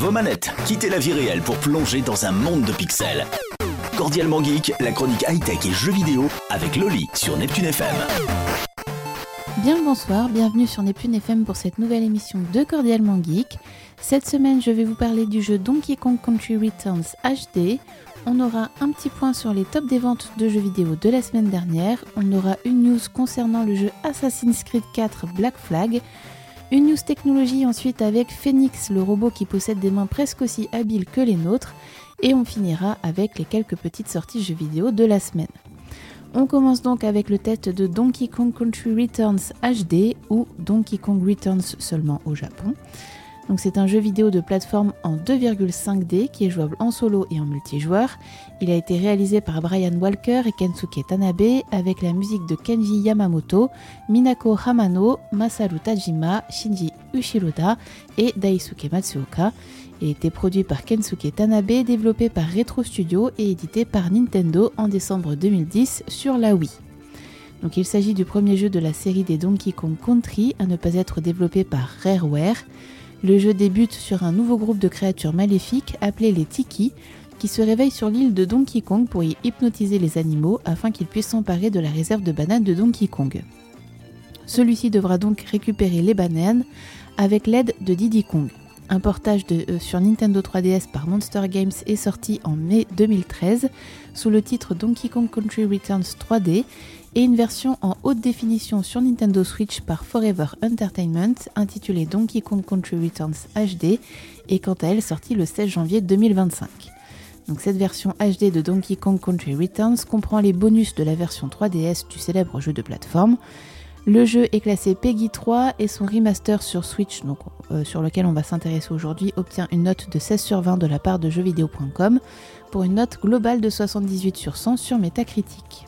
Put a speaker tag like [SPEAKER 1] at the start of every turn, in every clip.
[SPEAKER 1] vos manettes, quittez la vie réelle pour plonger dans un monde de pixels. Cordialement Geek, la chronique high-tech et jeux vidéo avec Loli sur Neptune FM.
[SPEAKER 2] Bien le bonsoir, bienvenue sur Neptune FM pour cette nouvelle émission de Cordialement Geek. Cette semaine, je vais vous parler du jeu Donkey Kong Country Returns HD. On aura un petit point sur les tops des ventes de jeux vidéo de la semaine dernière. On aura une news concernant le jeu Assassin's Creed 4 Black Flag. Une news technologie ensuite avec Phoenix, le robot qui possède des mains presque aussi habiles que les nôtres. Et on finira avec les quelques petites sorties jeux vidéo de la semaine. On commence donc avec le test de Donkey Kong Country Returns HD ou Donkey Kong Returns seulement au Japon. Donc c'est un jeu vidéo de plateforme en 2,5D qui est jouable en solo et en multijoueur. Il a été réalisé par Brian Walker et Kensuke Tanabe avec la musique de Kenji Yamamoto, Minako Hamano, Masaru Tajima, Shinji Ushiroda et Daisuke Matsuoka. Il a été produit par Kensuke Tanabe, développé par Retro Studio et édité par Nintendo en décembre 2010 sur la Wii. Donc il s'agit du premier jeu de la série des Donkey Kong Country à ne pas être développé par Rareware. Le jeu débute sur un nouveau groupe de créatures maléfiques appelées les Tiki, qui se réveillent sur l'île de Donkey Kong pour y hypnotiser les animaux afin qu'ils puissent s'emparer de la réserve de bananes de Donkey Kong. Celui-ci devra donc récupérer les bananes avec l'aide de Diddy Kong. Un portage sur Nintendo 3DS par Monster Games est sorti en mai 2013 sous le titre Donkey Kong Country Returns 3D et une version en haute définition sur Nintendo Switch par Forever Entertainment intitulée Donkey Kong Country Returns HD est quant à elle sortie le 16 janvier 2025. Donc cette version HD de Donkey Kong Country Returns comprend les bonus de la version 3DS du célèbre jeu de plateforme. Le jeu est classé PEGI 3 et son remaster sur Switch, donc, sur lequel on va s'intéresser aujourd'hui, obtient une note de 16 sur 20 de la part de jeuxvideo.com pour une note globale de 78 sur 100 sur Metacritic.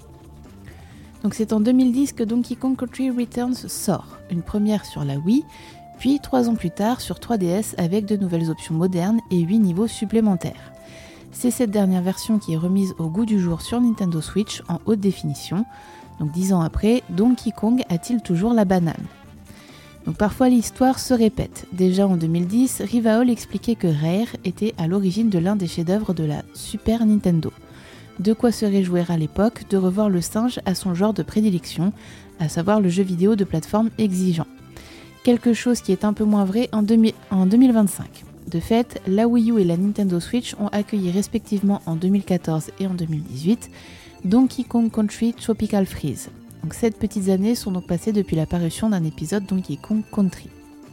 [SPEAKER 2] Donc c'est en 2010 que Donkey Kong Country Returns sort, une première sur la Wii, puis 3 ans plus tard sur 3DS avec de nouvelles options modernes et 8 niveaux supplémentaires. C'est cette dernière version qui est remise au goût du jour sur Nintendo Switch en haute définition. Donc 10 ans après, Donkey Kong a-t-il toujours la banane ? Donc parfois l'histoire se répète. Déjà en 2010, Rivaol expliquait que Rare était à l'origine de l'un des chefs-d'œuvre de la Super Nintendo. De quoi se réjouir à l'époque de revoir le singe à son genre de prédilection, à savoir le jeu vidéo de plateforme exigeant. Quelque chose qui est un peu moins vrai en 2025. De fait, la Wii U et la Nintendo Switch ont accueilli respectivement en 2014 et en 2018 Donkey Kong Country Tropical Freeze. Donc 7 petites années sont donc passées depuis la parution d'un épisode Donkey Kong Country.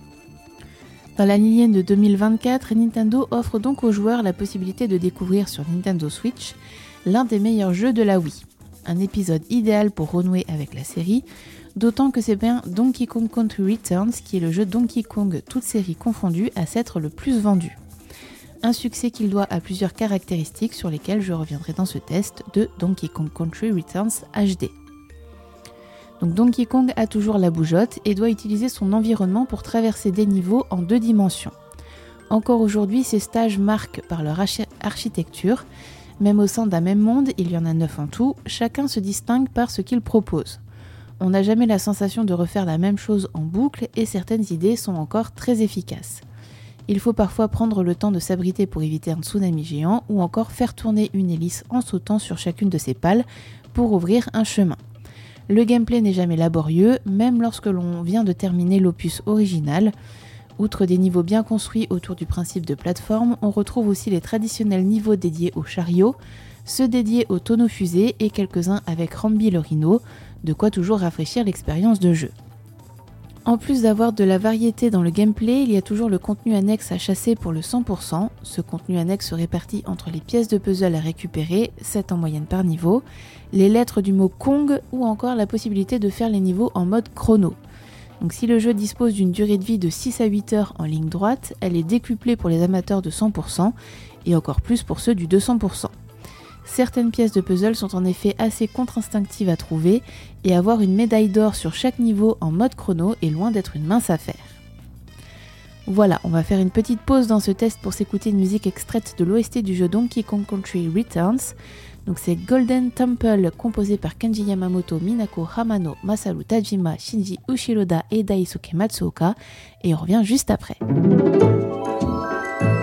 [SPEAKER 2] Dans la lignée de 2024, Nintendo offre donc aux joueurs la possibilité de découvrir sur Nintendo Switch l'un des meilleurs jeux de la Wii. Un épisode idéal pour renouer avec la série, d'autant que c'est bien Donkey Kong Country Returns qui est le jeu Donkey Kong toutes séries confondues à s'être le plus vendu. Un succès qu'il doit à plusieurs caractéristiques sur lesquelles je reviendrai dans ce test de Donkey Kong Country Returns HD. Donc Donkey Kong a toujours la bougeotte et doit utiliser son environnement pour traverser des niveaux en 2 dimensions. Encore aujourd'hui, ces stages marquent par leur architecture. Même au sein d'un même monde, il y en a 9 en tout, chacun se distingue par ce qu'il propose. On n'a jamais la sensation de refaire la même chose en boucle et certaines idées sont encore très efficaces. Il faut parfois prendre le temps de s'abriter pour éviter un tsunami géant ou encore faire tourner une hélice en sautant sur chacune de ses pales pour ouvrir un chemin. Le gameplay n'est jamais laborieux, même lorsque l'on vient de terminer l'opus original. Outre des niveaux bien construits autour du principe de plateforme, on retrouve aussi les traditionnels niveaux dédiés aux chariots, ceux dédiés aux tonneaux fusées et quelques-uns avec Rambi le rhino, de quoi toujours rafraîchir l'expérience de jeu. En plus d'avoir de la variété dans le gameplay, il y a toujours le contenu annexe à chasser pour le 100%. Ce contenu annexe se répartit entre les pièces de puzzle à récupérer, 7 en moyenne par niveau, les lettres du mot Kong ou encore la possibilité de faire les niveaux en mode chrono. Donc si le jeu dispose d'une durée de vie de 6 à 8 heures en ligne droite, elle est décuplée pour les amateurs de 100% et encore plus pour ceux du 200%. Certaines pièces de puzzle sont en effet assez contre-instinctives à trouver et avoir une médaille d'or sur chaque niveau en mode chrono est loin d'être une mince affaire. Voilà, on va faire une petite pause dans ce test pour s'écouter une musique extraite de l'OST du jeu Donkey Kong Country Returns. Donc c'est Golden Temple composé par Kenji Yamamoto, Minako Hamano, Masaru Tajima, Shinji Ushiroda et Daisuke Matsuoka et on revient juste après.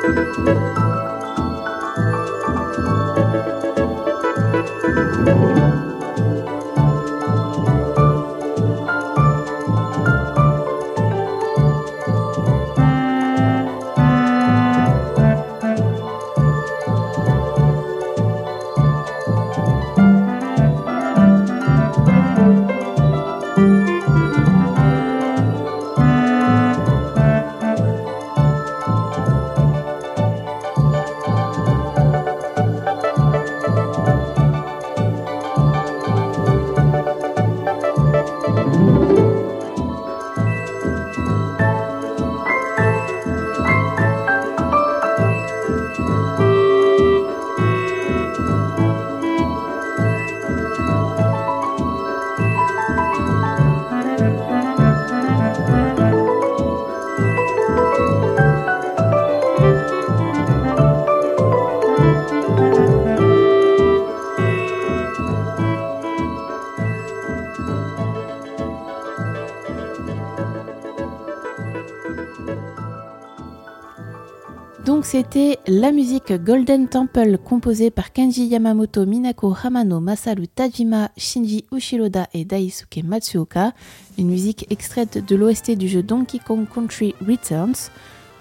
[SPEAKER 2] Donc c'était la musique Golden Temple composée par Kenji Yamamoto, Minako Hamano, Masaru Tajima, Shinji Ushiroda et Daisuke Matsuoka, une musique extraite de l'OST du jeu Donkey Kong Country Returns.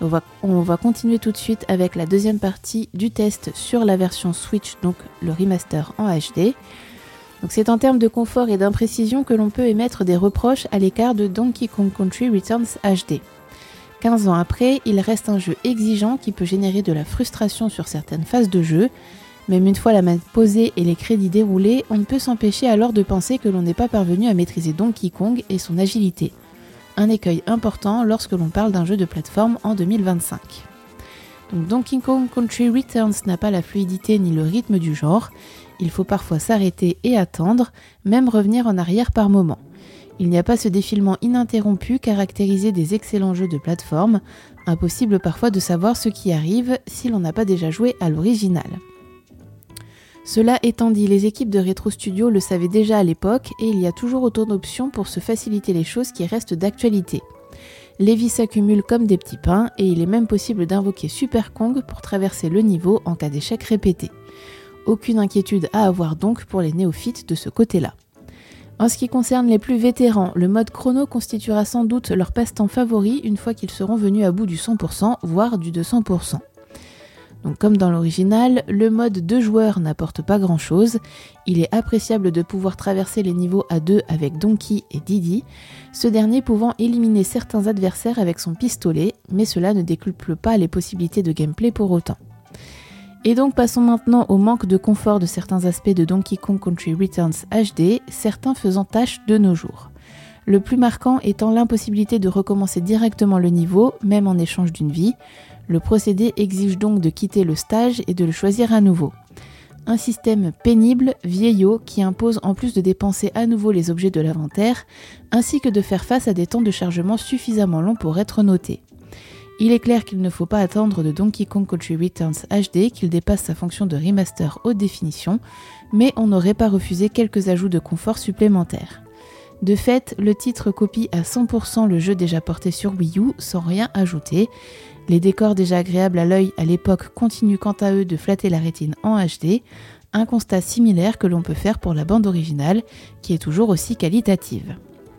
[SPEAKER 2] On va continuer tout de suite avec la deuxième partie du test sur la version Switch, donc le remaster en HD. Donc c'est en termes de confort et d'imprécision que l'on peut émettre des reproches à l'écart de Donkey Kong Country Returns HD. 15 ans après, il reste un jeu exigeant qui peut générer de la frustration sur certaines phases de jeu. Même une fois la main posée et les crédits déroulés, on ne peut s'empêcher alors de penser que l'on n'est pas parvenu à maîtriser Donkey Kong et son agilité. Un écueil important lorsque l'on parle d'un jeu de plateforme en 2025. Donc Donkey Kong Country Returns n'a pas la fluidité ni le rythme du genre. Il faut parfois s'arrêter et attendre, même revenir en arrière par moments. Il n'y a pas ce défilement ininterrompu caractérisé des excellents jeux de plateforme, impossible parfois de savoir ce qui arrive si l'on n'a pas déjà joué à l'original. Cela étant dit, les équipes de Retro Studio le savaient déjà à l'époque et il y a toujours autant d'options pour se faciliter les choses qui restent d'actualité. Les vies s'accumulent comme des petits pains et il est même possible d'invoquer Super Kong pour traverser le niveau en cas d'échec répété. Aucune inquiétude à avoir donc pour les néophytes de ce côté-là. En ce qui concerne les plus vétérans, le mode chrono constituera sans doute leur passe-temps favori une fois qu'ils seront venus à bout du 100%, voire du 200%. Donc comme dans l'original, le mode 2 joueurs n'apporte pas grand-chose. Il est appréciable de pouvoir traverser les niveaux à deux avec Donkey et Diddy, ce dernier pouvant éliminer certains adversaires avec son pistolet, mais cela ne décuple pas les possibilités de gameplay pour autant. Et donc passons maintenant au manque de confort de certains aspects de Donkey Kong Country Returns HD, certains faisant tâche de nos jours. Le plus marquant étant l'impossibilité de recommencer directement le niveau, même en échange d'une vie. Le procédé exige donc de quitter le stage et de le choisir à nouveau. Un système pénible, vieillot, qui impose en plus de dépenser à nouveau les objets de l'inventaire, ainsi que de faire face à des temps de chargement suffisamment longs pour être notés. Il est clair qu'il ne faut pas attendre de Donkey Kong Country Returns HD qu'il dépasse sa fonction de remaster haute définition, mais on n'aurait pas refusé quelques ajouts de confort supplémentaires. De fait, le titre copie à 100% le jeu déjà porté sur Wii U sans rien ajouter. Les décors déjà agréables à l'œil à l'époque continuent quant à eux de flatter la rétine en HD, un constat similaire que l'on peut faire pour la bande originale, qui est toujours aussi qualitative.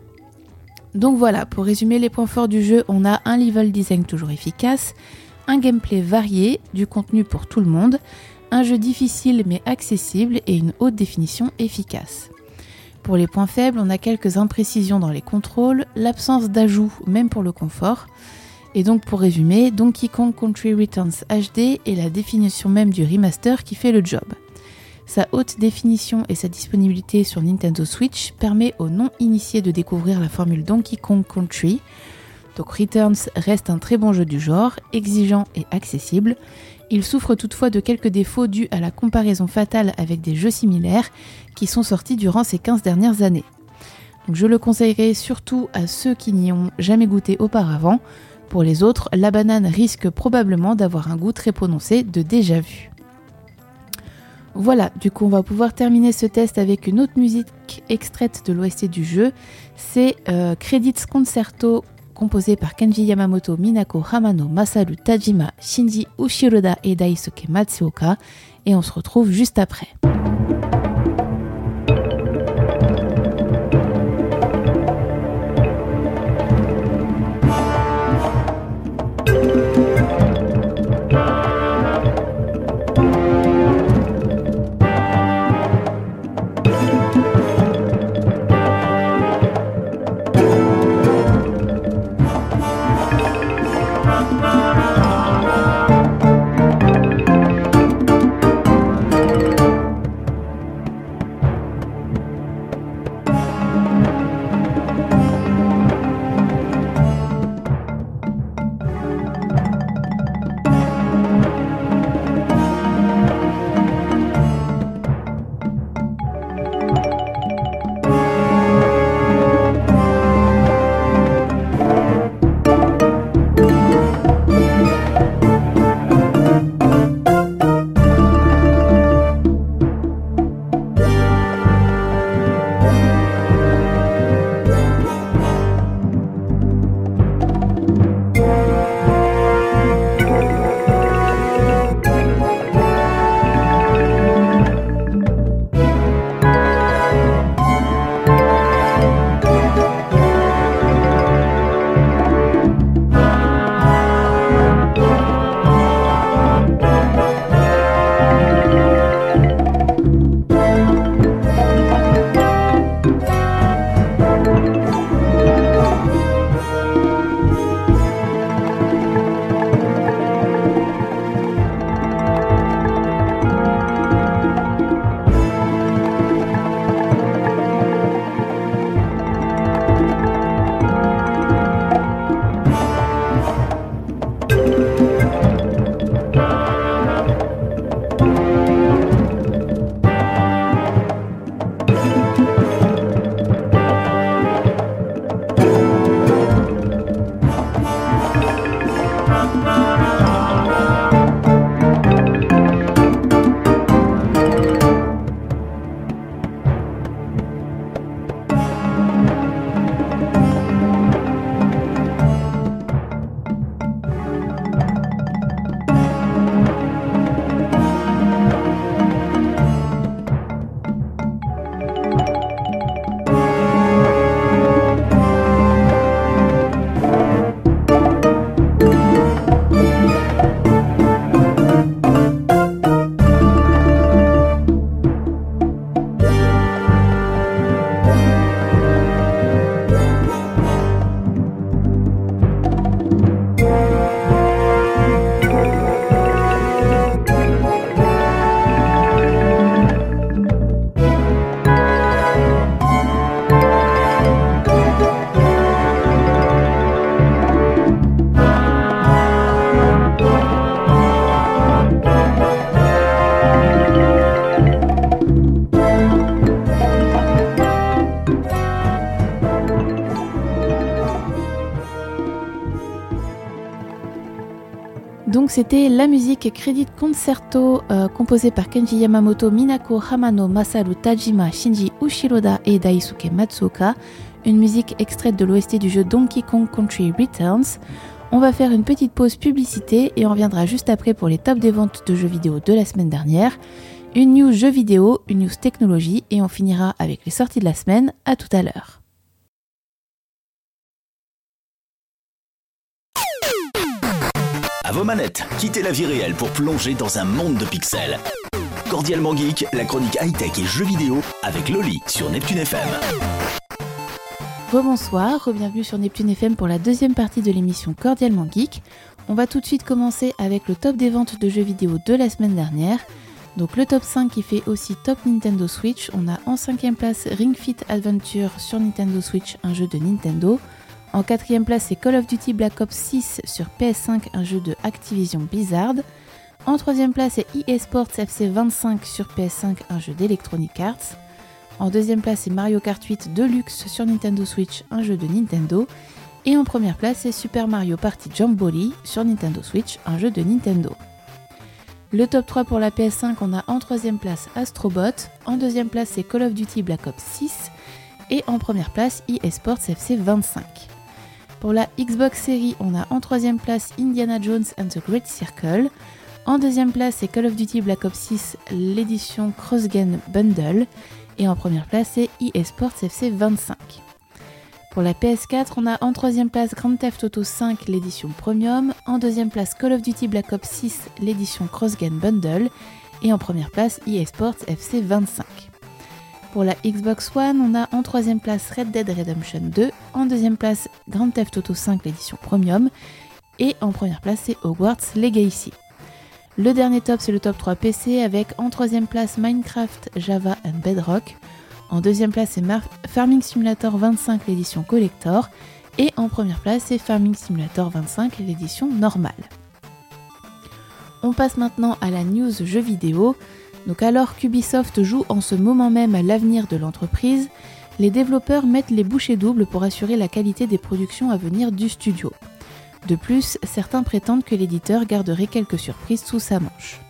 [SPEAKER 2] Donc voilà, pour résumer les points forts du jeu, on a un level design toujours efficace, un gameplay varié, du contenu pour tout le monde, un jeu difficile mais accessible et une haute définition efficace. Pour les points faibles, on a quelques imprécisions dans les contrôles, l'absence d'ajout même pour le confort. Et donc pour résumer, Donkey Kong Country Returns HD est la définition même du remaster qui fait le job. Sa haute définition et sa disponibilité sur Nintendo Switch permet aux non-initiés de découvrir la formule Donkey Kong Country. Donc Returns reste un très bon jeu du genre, exigeant et accessible. Il souffre toutefois de quelques défauts dus à la comparaison fatale avec des jeux similaires qui sont sortis durant ces 15 dernières années. Donc je le conseillerais surtout à ceux qui n'y ont jamais goûté auparavant. Pour les autres, la banane risque probablement d'avoir un goût très prononcé de déjà-vu. Voilà, du coup on va pouvoir terminer ce test avec une autre musique extraite de l'OST du jeu. C'est Credits Concerto composé par Kenji Yamamoto, Minako Hamano, Masaru Tajima, Shinji Ushiroda et Daisuke Matsuoka. Et on se retrouve juste après. Donc c'était la musique Credit Concerto composée par Kenji Yamamoto, Minako Hamano, Masaru Tajima, Shinji Ushiroda et Daisuke Matsuoka, une musique extraite de l'OST du jeu Donkey Kong Country Returns. On va faire une petite pause publicité et on reviendra juste après pour les tops des ventes de jeux vidéo de la semaine dernière. Une news jeux vidéo, une news technologie et on finira avec les sorties de la semaine. À tout à l'heure.
[SPEAKER 1] À vos manettes, quittez la vie réelle pour plonger dans un monde de pixels. Cordialement Geek, la chronique high-tech et jeux vidéo avec Loli sur Neptune FM.
[SPEAKER 2] Rebonsoir, bienvenue sur Neptune FM pour la deuxième partie de l'émission Cordialement Geek. On va tout de suite commencer avec le top des ventes de jeux vidéo de la semaine dernière. Donc le top 5 qui fait aussi top Nintendo Switch. On a en 5e place Ring Fit Adventure sur Nintendo Switch, un jeu de Nintendo. En 4e place, c'est Call of Duty Black Ops 6 sur PS5, un jeu de Activision Blizzard. En 3e place, c'est EA Sports FC 25 sur PS5, un jeu d'Electronic Arts. En 2e place, c'est Mario Kart 8 Deluxe sur Nintendo Switch, un jeu de Nintendo. Et en 1re place, c'est Super Mario Party Jamboree sur Nintendo Switch, un jeu de Nintendo. Le top 3 pour la PS5, on a en 3e place Astrobot. En 2e place, c'est Call of Duty Black Ops 6. Et en 1re place, EA Sports FC 25. Pour la Xbox Series, on a en 3e place Indiana Jones and the Great Circle. En 2e place, c'est Call of Duty Black Ops 6, l'édition Cross-Gen Bundle. Et en 1re place, c'est EA Sports FC 25. Pour la PS4, on a en 3e place Grand Theft Auto 5, l'édition Premium. En 2e place, Call of Duty Black Ops 6, l'édition Cross-Gen Bundle. Et en 1re place, EA Sports FC 25. Pour la Xbox One, on a en 3e place Red Dead Redemption 2. En 2e place, Grand Theft Auto 5, l'édition Premium. Et en 1re place, c'est Hogwarts Legacy. Le dernier top, c'est le top 3 PC avec en 3e place Minecraft, Java and Bedrock. En 2e place, c'est Farming Simulator 25, l'édition Collector. Et en 1re place, c'est Farming Simulator 25, l'édition normale. On passe maintenant à la news jeux vidéo. Donc alors qu'Ubisoft joue en ce moment même à l'avenir de l'entreprise, les développeurs mettent les bouchées doubles pour assurer la qualité des productions à venir du studio. De plus, certains prétendent que l'éditeur garderait quelques surprises sous sa manche.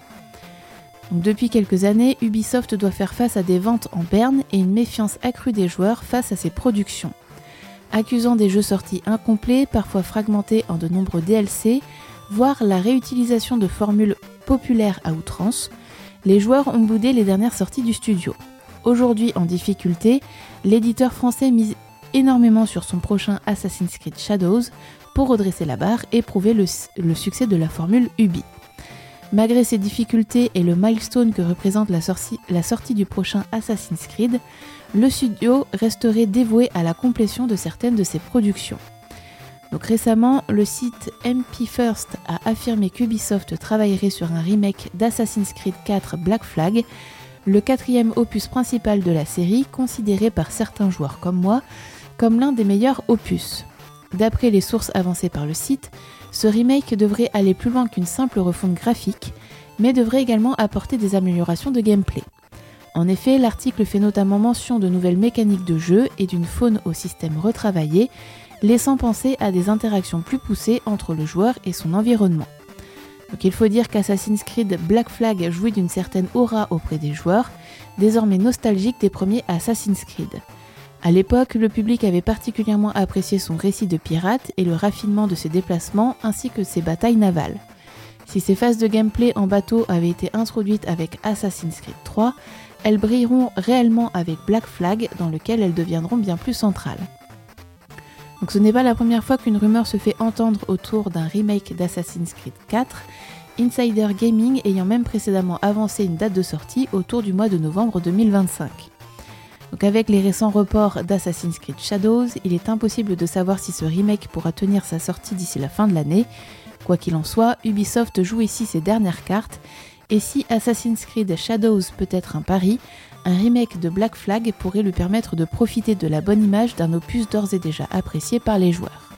[SPEAKER 2] Donc depuis quelques années, Ubisoft doit faire face à des ventes en berne et une méfiance accrue des joueurs face à ses productions. Accusant des jeux sortis incomplets, parfois fragmentés en de nombreux DLC, voire la réutilisation de formules populaires à outrance, les joueurs ont boudé les dernières sorties du studio. Aujourd'hui en difficulté, l'éditeur français mise énormément sur son prochain Assassin's Creed Shadows pour redresser la barre et prouver le succès de la formule Ubi. Malgré ces difficultés et le milestone que représente la sortie du prochain Assassin's Creed, le studio resterait dévoué à la complétion de certaines de ses productions. Donc récemment, le site MP First a affirmé qu'Ubisoft travaillerait sur un remake d'Assassin's Creed 4 Black Flag, le 4e opus principal de la série, considéré par certains joueurs comme moi comme l'un des meilleurs opus. D'après les sources avancées par le site, ce remake devrait aller plus loin qu'une simple refonte graphique, mais devrait également apporter des améliorations de gameplay. En effet, l'article fait notamment mention de nouvelles mécaniques de jeu et d'une faune au système retravaillé, laissant penser à des interactions plus poussées entre le joueur et son environnement. Donc il faut dire qu'Assassin's Creed Black Flag jouit d'une certaine aura auprès des joueurs, désormais nostalgiques des premiers Assassin's Creed. À l'époque, le public avait particulièrement apprécié son récit de pirate et le raffinement de ses déplacements ainsi que ses batailles navales. Si ces phases de gameplay en bateau avaient été introduites avec Assassin's Creed 3, elles brilleront réellement avec Black Flag dans lequel elles deviendront bien plus centrales. Donc ce n'est pas la première fois qu'une rumeur se fait entendre autour d'un remake d'Assassin's Creed 4, Insider Gaming ayant même précédemment avancé une date de sortie autour du mois de novembre 2025. Donc avec les récents reports d'Assassin's Creed Shadows, il est impossible de savoir si ce remake pourra tenir sa sortie d'ici la fin de l'année. Quoi qu'il en soit, Ubisoft joue ici ses dernières cartes, et si Assassin's Creed Shadows peut être un pari, un remake de Black Flag pourrait lui permettre de profiter de la bonne image d'un opus d'ores et déjà apprécié par les joueurs.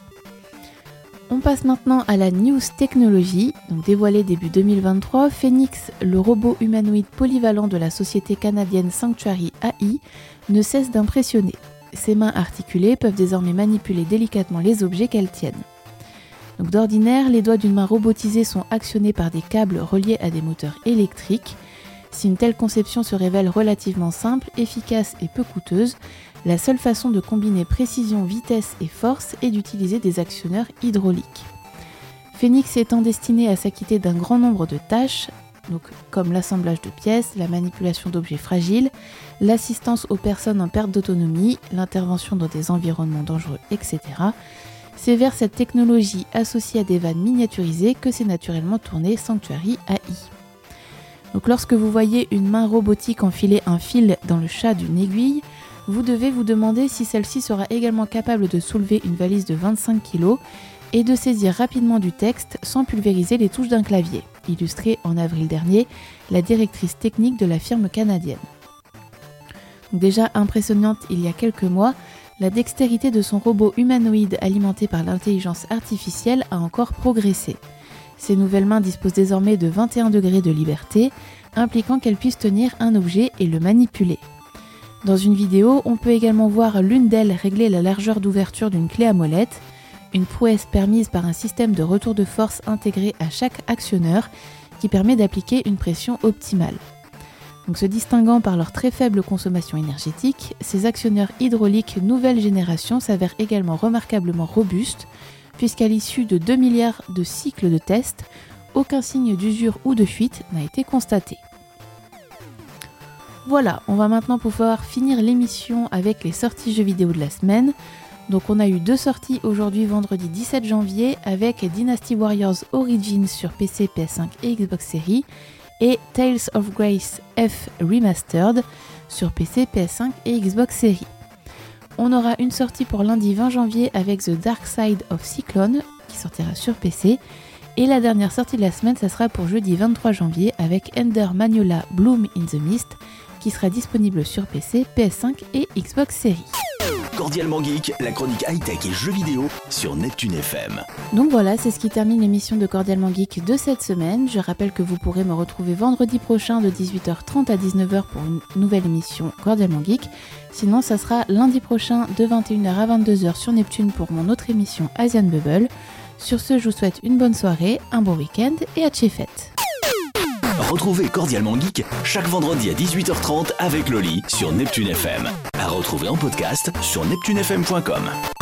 [SPEAKER 2] On passe maintenant à la news technologie. Donc dévoilé début 2023, Phoenix, le robot humanoïde polyvalent de la société canadienne Sanctuary AI, ne cesse d'impressionner. Ses mains articulées peuvent désormais manipuler délicatement les objets qu'elles tiennent. Donc d'ordinaire, les doigts d'une main robotisée sont actionnés par des câbles reliés à des moteurs électriques. Si une telle conception se révèle relativement simple, efficace et peu coûteuse, la seule façon de combiner précision, vitesse et force est d'utiliser des actionneurs hydrauliques. Phoenix étant destiné à s'acquitter d'un grand nombre de tâches, donc comme l'assemblage de pièces, la manipulation d'objets fragiles, l'assistance aux personnes en perte d'autonomie, l'intervention dans des environnements dangereux, etc., c'est vers cette technologie associée à des vannes miniaturisées que s'est naturellement tourné Sanctuary AI. Donc lorsque vous voyez une main robotique enfiler un fil dans le chat d'une aiguille, vous devez vous demander si celle-ci sera également capable de soulever une valise de 25 kg et de saisir rapidement du texte sans pulvériser les touches d'un clavier, illustré en avril dernier la directrice technique de la firme canadienne. Donc déjà impressionnante il y a quelques mois, la dextérité de son robot humanoïde alimenté par l'intelligence artificielle a encore progressé. Ces nouvelles mains disposent désormais de 21 degrés de liberté, impliquant qu'elles puissent tenir un objet et le manipuler. Dans une vidéo, on peut également voir l'une d'elles régler la largeur d'ouverture d'une clé à molette, une prouesse permise par un système de retour de force intégré à chaque actionneur qui permet d'appliquer une pression optimale. Donc, se distinguant par leur très faible consommation énergétique, ces actionneurs hydrauliques nouvelle génération s'avèrent également remarquablement robustes, puisqu'à l'issue de 2 milliards de cycles de tests, aucun signe d'usure ou de fuite n'a été constaté. Voilà, on va maintenant pouvoir finir l'émission avec les sorties jeux vidéo de la semaine. Donc on a eu 2 sorties aujourd'hui vendredi 17 janvier avec Dynasty Warriors Origins sur PC, PS5 et Xbox Series et Tales of Grace F Remastered sur PC, PS5 et Xbox Series. On aura une sortie pour lundi 20 janvier avec The Dark Side of Cyclone qui sortira sur PC. Et la dernière sortie de la semaine, ça sera pour jeudi 23 janvier avec Ender Manuela Bloom in the Mist qui sera disponible sur PC, PS5 et Xbox Series.
[SPEAKER 1] Cordialement Geek, la chronique high-tech et jeux vidéo sur Neptune FM.
[SPEAKER 2] Donc voilà, c'est ce qui termine l'émission de Cordialement Geek de cette semaine. Je rappelle que vous pourrez me retrouver vendredi prochain de 18h30 à 19h pour une nouvelle émission Cordialement Geek. Sinon, ça sera lundi prochain de 21h à 22h sur Neptune pour mon autre émission Asian Bubble. Sur ce, je vous souhaite une bonne soirée, un bon week-end et à tchéfête.
[SPEAKER 1] Retrouvez Cordialement Geek chaque vendredi à 18h30 avec Loli sur Neptune FM. À retrouver en podcast sur neptunefm.com.